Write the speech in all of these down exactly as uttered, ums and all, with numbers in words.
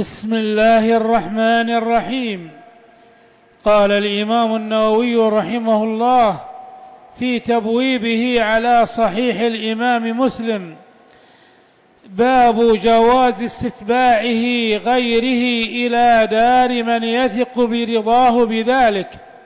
بسم الله الرحمن الرحيم. قال الإمام النووي رحمه الله في تبويبه على صحيح الإمام مسلم: باب جواز استتباعه غيره إلى دار من يثق برضاه بذلك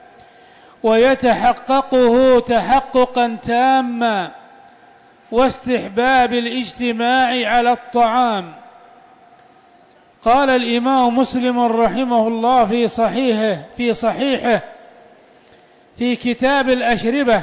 ويتحققه تحققا تاما، واستحباب الاجتماع على الطعام. قال الإمام مسلم رحمه الله في صحيحه في صحيحه في كتاب الأشربة: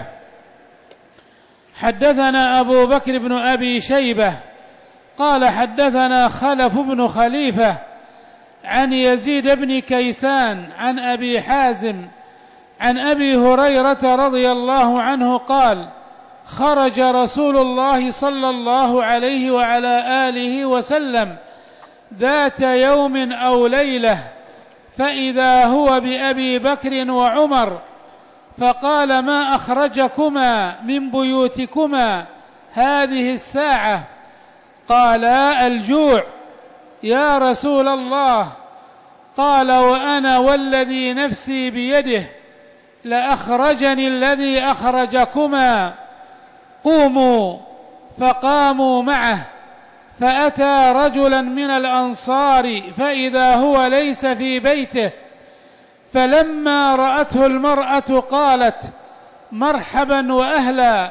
حدثنا أبو بكر بن أبي شيبة قال حدثنا خلف بن خليفة عن يزيد بن كيسان عن أبي حازم عن أبي هريرة رضي الله عنه قال: خرج رسول الله صلى الله عليه وعلى آله وسلم ذات يوم أو ليلة، فإذا هو بأبي بكر وعمر، فقال: ما أخرجكما من بيوتكما هذه الساعة؟ قالا: الجوع يا رسول الله. قال: وأنا والذي نفسي بيده لأخرجني الذي أخرجكما. قوموا. فقاموا معه، فأتى رجلا من الأنصار فإذا هو ليس في بيته، فلما رأته المرأة قالت: مرحبا وأهلا.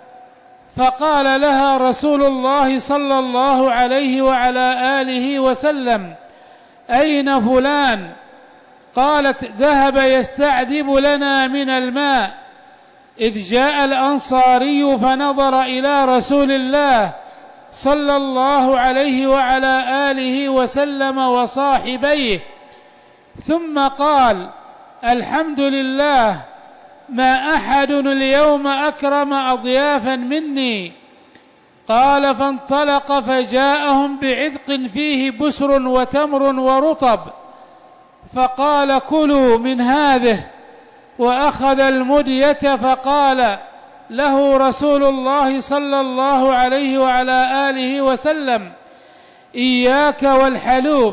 فقال لها رسول الله صلى الله عليه وعلى آله وسلم: أين فلان؟ قالت: ذهب يستعذب لنا من الماء. إذ جاء الأنصاري فنظر إلى رسول الله صلى الله عليه وعلى آله وسلم وصاحبيه، ثم قال: الحمد لله، ما أحد اليوم أكرم أضيافا مني. قال: فانطلق فجاءهم بعذق فيه بسر وتمر ورطب، فقال: كلوا من هذه. وأخذ المدية، فقال له رسول الله صلى الله عليه وعلى آله وسلم: إياك والحلوب.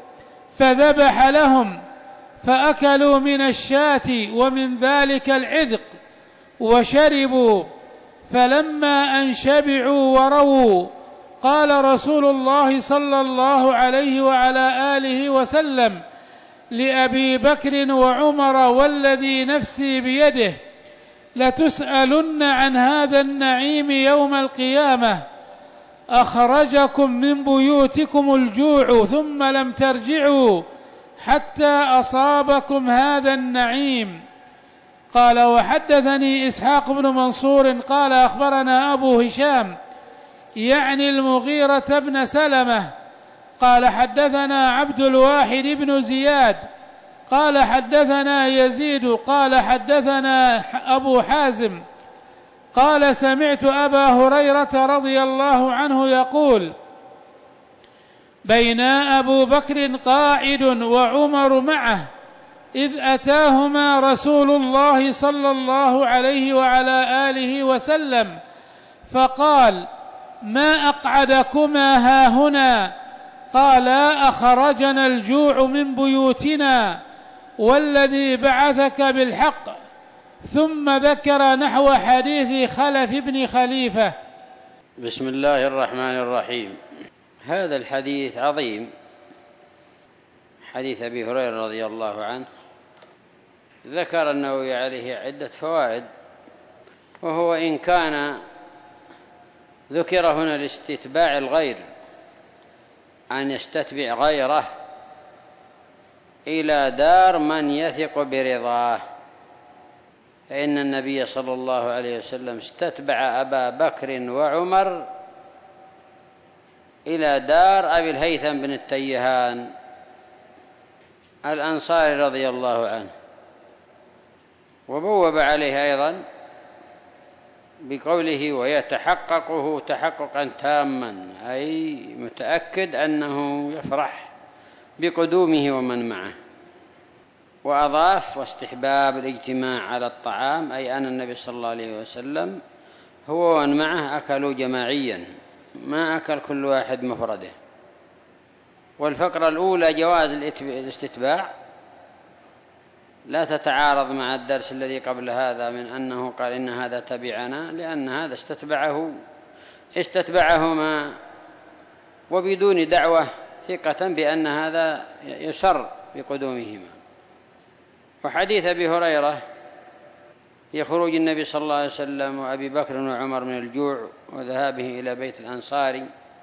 فذبح لهم، فأكلوا من الشاة ومن ذلك العذق وشربوا، فلما أن شبعوا ورووا قال رسول الله صلى الله عليه وعلى آله وسلم لأبي بكر وعمر: والذي نفسي بيده لتسألن عن هذا النعيم يوم القيامة. أخرجكم من بيوتكم الجوع ثم لم ترجعوا حتى أصابكم هذا النعيم. قال: وحدثني إسحاق بن منصور قال أخبرنا أبو هشام يعني المغيرة بن سلمة قال حدثنا عبد الواحد بن زياد قال حدثنا يزيد قال حدثنا أبو حازم قال: سمعت أبا هريرة رضي الله عنه يقول: بين أبو بكر قاعد وعمر معه، إذ أتاهما رسول الله صلى الله عليه وعلى آله وسلم فقال: ما أقعدكما هاهنا؟ قالا: أخرجنا الجوع من بيوتنا والذي بعثك بالحق. ثم ذكر نحو حديث خلف بن خليفة. بسم الله الرحمن الرحيم. هذا الحديث عظيم، حديث أبي هريرة رضي الله عنه. ذكر النووي عليه عدة فوائد، وهو إن كان ذكر هنا الاستتباع الغير، أن يستتبع غيره إلى دار من يثق برضاه، فإن النبي صلى الله عليه وسلم استتبع أبا بكر وعمر إلى دار أبي الهيثم بن التيهان الأنصاري رضي الله عنه، وبوب عليه أيضا بقوله: ويتحققه تحققا تاما، أي متأكد أنه يفرح بقدومه ومن معه. وأضاف: واستحباب الاجتماع على الطعام، أي أن النبي صلى الله عليه وسلم هو ومن معه أكلوا جماعيا، ما أكل كل واحد مفرده. والفقرة الأولى جواز الاستتباع لا تتعارض مع الدرس الذي قبل هذا من أنه قال إن هذا تبعنا، لأن هذا استتبعه استتبعهما وبدون دعوة ثقة بأن هذا يسر بقدومهما. وحديث أبي هريرة في خروج النبي صلى الله عليه وسلم وأبي بكر وعمر من الجوع وذهابه إلى بيت الأنصاري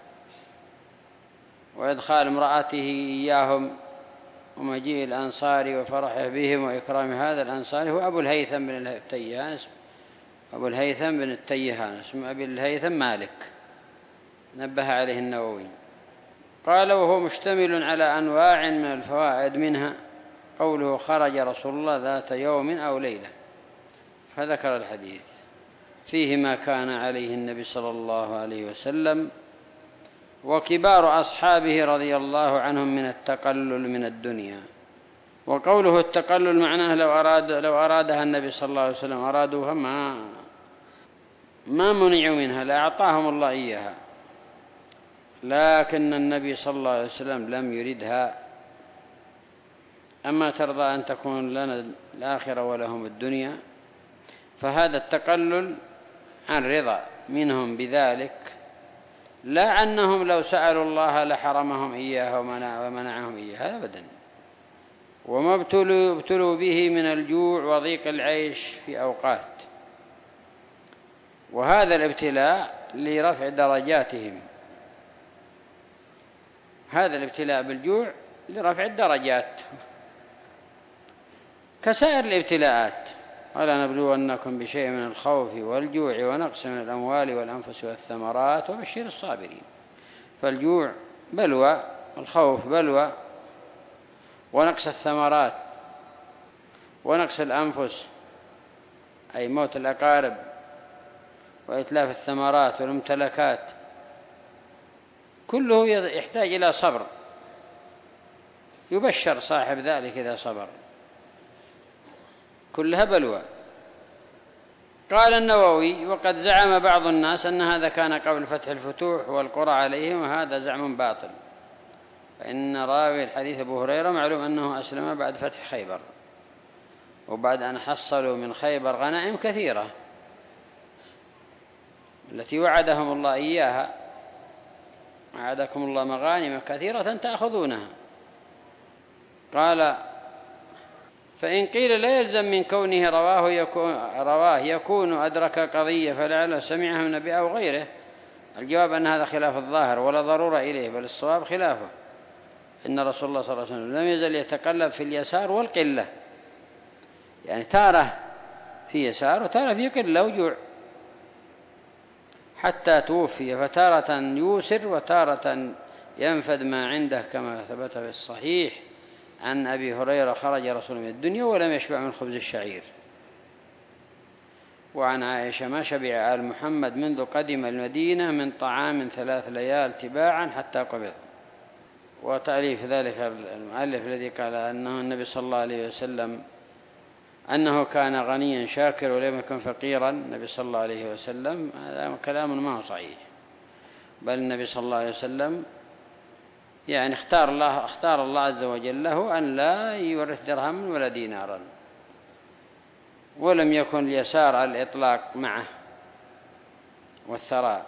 وإدخال امرأته إياهم ومجيء الأنصاري وفرحه بهم وإكرام هذا الأنصاري هو أبو الهيثم بن التيهان أبو الهيثم بن التيهان اسمه أبي الهيثم مالك، نبه عليه النووي. قال وهو مشتمل على أنواع من الفوائد، منها قوله خرج رسول الله ذات يوم أو ليلة، فذكر الحديث فيه ما كان عليه النبي صلى الله عليه وسلم وكبار أصحابه رضي الله عنهم من التقلل من الدنيا. وقوله التقلل معناه لو أراد لو أرادها النبي صلى الله عليه وسلم أرادوها ما ما منعوا منها، لا أعطاهم الله إياها، لكن النبي صلى الله عليه وسلم لم يردها. أما ترضى أن تكون لنا الآخرة ولهم الدنيا، فهذا التقلل عن رضا منهم بذلك، لا أنهم لو سألوا الله لحرمهم إياها ومنعهم إياها أبدا. وما ابتلوا, ابتلوا به من الجوع وضيق العيش في أوقات، وهذا الابتلاء لرفع درجاتهم، هذا الابتلاء بالجوع لرفع الدرجات كسائر الابتلاءات. ولا نبلونكم بشيء من الخوف والجوع ونقص من الأموال والأنفس والثمرات وبشر الصابرين. فالجوع بلوى، الخوف بلوى، ونقص الثمرات ونقص الأنفس أي موت الأقارب وإتلاف الثمرات والممتلكات، كله يحتاج إلى صبر، يبشر صاحب ذلك إذا صبر، كلها بلوى. قال النووي وقد زعم بعض الناس أن هذا كان قبل فتح الفتوح والقرى عليهم، وهذا زعم باطل، فإن راوي الحديث أبو هريرة معلوم أنه أسلم بعد فتح خيبر، وبعد أن حصلوا من خيبر غنائم كثيرة التي وعدهم الله إياها، وعدكم الله مغانم كثيرة تأخذونها. قال فإن قيل لا يلزم من كونه رواه يكون, رواه يكون أدرك قضية فلعله سمعه من النبي أو غيره، الجواب أن هذا خلاف الظاهر ولا ضرورة إليه، بل الصواب خلافه. إن رسول الله صلى الله عليه وسلم لم يزل يتقلب في اليسار والقلة، يعني تارة في يسار وتارة في قلة وجوع حتى توفي، فتارة يوسر وتارة ينفد ما عنده، كما ثبت في الصحيح عن أبي هريرة خرج رسول من الدنيا ولم يشبع من خبز الشعير. وعن عائشة ما شبع آل محمد منذ قدم المدينة من طعام ثلاث ليال تباعا حتى قبض. وتأليف ذلك المؤلف الذي قال أنه النبي صلى الله عليه وسلم أنه كان غنيا شاكر ولم يكن فقيرا، النبي صلى الله عليه وسلم، هذا كلام ما هو صحيح، بل النبي صلى الله عليه وسلم يعني اختار الله اختار الله عز وجل له أن لا يورث درهم ولا دينارا، ولم يكن اليسار على الإطلاق معه والثراء.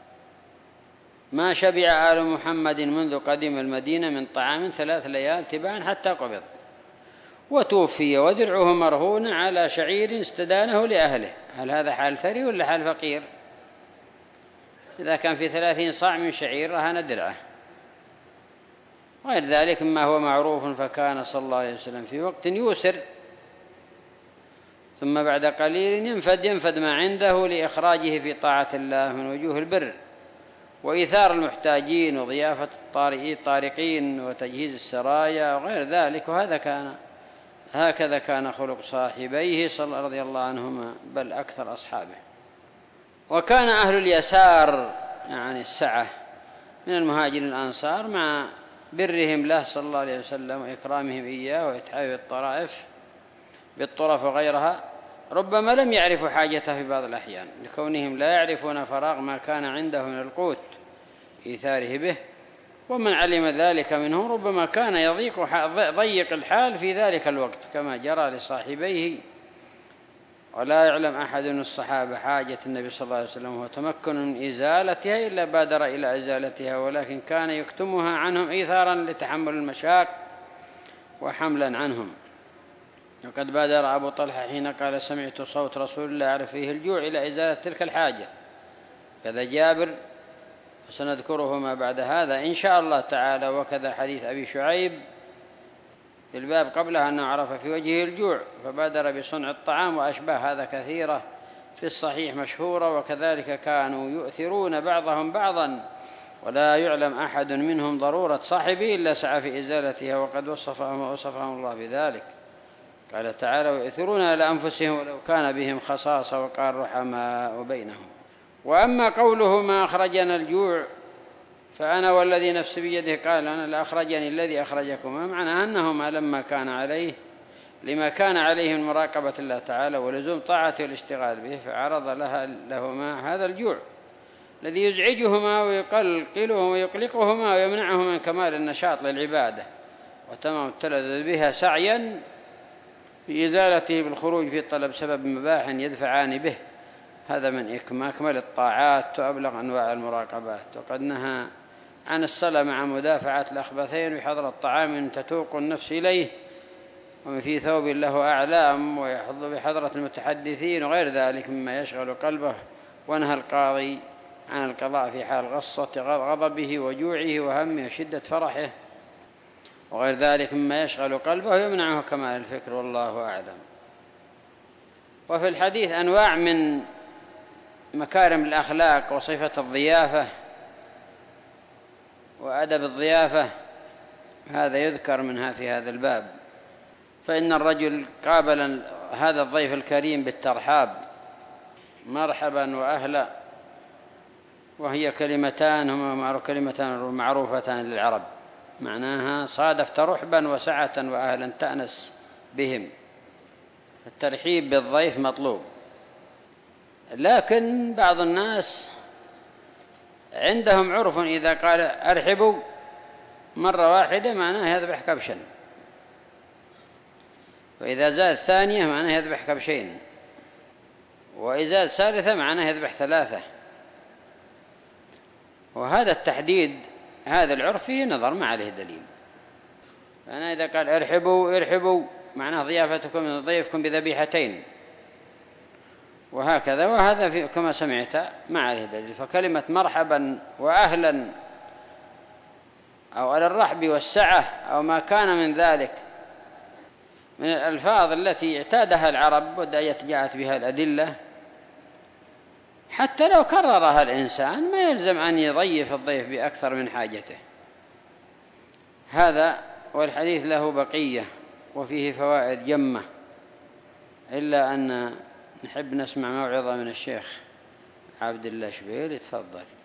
ما شبع آل محمد منذ قدم المدينة من طعام ثلاث ليال تباعا حتى قبض، وتوفي ودرعه مرهون على شعير استدانه لأهله. هل هذا حال ثري ولا حال فقير؟ إذا كان في ثلاثين صاع من شعير رهن درعه. غير ذلك ما هو معروف، فكان صلى الله عليه وسلم في وقت يوسر ثم بعد قليل ينفد ينفد ما عنده لإخراجه في طاعة الله من وجوه البر وإيثار المحتاجين وضيافة الطارقين وتجهيز السرايا وغير ذلك. وهذا كان هكذا كان خلق صاحبيه صلى رضي الله عنهما، بل أكثر أصحابه. وكان أهل اليسار يعني السعة من المهاجرين الأنصار مع برهم له صلى الله عليه وسلم وإكرامهم إياه وإتحاف الطرائف بالطرف وغيرها، ربما لم يعرفوا حاجته في بعض الأحيان لكونهم لا يعرفون فراغ ما كان عنده من القوت إيثاره به، ومن علم ذلك منهم ربما كان يضيق ضيق الحال في ذلك الوقت كما جرى لصاحبيه. ولا يعلم أحد من الصحابة حاجة النبي صلى الله عليه وسلم وهو تمكن من إزالتها إلا بادر إلى إزالتها، ولكن كان يكتمها عنهم إيثارا لتحمل المشاق وحملا عنهم. وقد بادر أبو طلحة حين قال سمعت صوت رسول الله يعرف فيه الجوع إلى إزالة تلك الحاجة. كذا جابر، وسنذكره ما بعد هذا إن شاء الله تعالى. وكذا حديث أبي شعيب في الباب قبلها أنه عرف في وجهه الجوع فبادر بصنع الطعام، وأشباه هذا كثيرة في الصحيح مشهورة. وكذلك كانوا يؤثرون بعضهم بعضا، ولا يعلم أحد منهم ضرورة صاحبه إلا سعى في إزالتها، وقد وصفهم وصفهم الله بذلك. قال تعالى ويؤثرون على أنفسهم ولو كان بهم خصاصة، وقال رحماء بينهم. وأما قوله ما أخرجنا الجوع فأنا والذي نفسي بيده قال أنا لأخرجني الذي أخرجكما، معنى أنهما لما كان عليه لما كان عليه من مراقبة الله تعالى ولزوم طاعته والاشتغال به، فعرض لها لهما هذا الجوع الذي يزعجهما ويقلقلهما ويقلقهما ويمنعهما من كمال النشاط للعبادة وتمام التلذذ بها، سعيا في إزالته بالخروج في طلب سبب مباح يدفعان به. هذا من أكمل الطاعات وأبلغ أنواع المراقبات. وقد نهى عن الصلاة مع مدافعة الأخبثين بحضر الطعام إن تتوق النفس إليه، ومن في ثوب له أعلام، ويحض بحضرة المتحدثين وغير ذلك مما يشغل قلبه. ونهى القاضي عن القضاء في حال غصة غضبه وجوعه وهمه وشدة فرحه وغير ذلك مما يشغل قلبه ويمنعه كمال الفكر، والله أعلم. وفي الحديث أنواع من مكارم الأخلاق وصفة الضيافة وأدب الضيافة، هذا يذكر منها في هذا الباب. فإن الرجل قابل هذا الضيف الكريم بالترحاب، مرحبا وأهلا، وهي كلمتان هما كلمتان معروفتان للعرب، معناها صادفت رحبا وسعة وأهلا تأنس بهم. الترحيب بالضيف مطلوب، لكن بعض الناس عندهم عرف إذا قال أرحبوا مرة واحدة معناه يذبح كبشا، وإذا زاد ثانية معناه يذبح كبشين، وإذا ثالثة معناه يذبح ثلاثة. وهذا التحديد هذا العرف فيه نظر ما عليه دليل. فأنا إذا قال ارحبوا ارحبوا معناه ضيافتكم ضيفكم بذبيحتين، وهكذا. وهذا في كما سمعت ما عليه دليل. فكلمة مرحبا وأهلا أو على الرحب والسعة أو ما كان من ذلك من الألفاظ التي اعتادها العرب ودعيت جاءت بها الأدلة، حتى لو كررها الإنسان ما يلزم أن يضيف الضيف بأكثر من حاجته. هذا والحديث له بقية وفيه فوائد جمة، إلا أن نحب نسمع موعظة من الشيخ عبد الله شبيل. تفضل.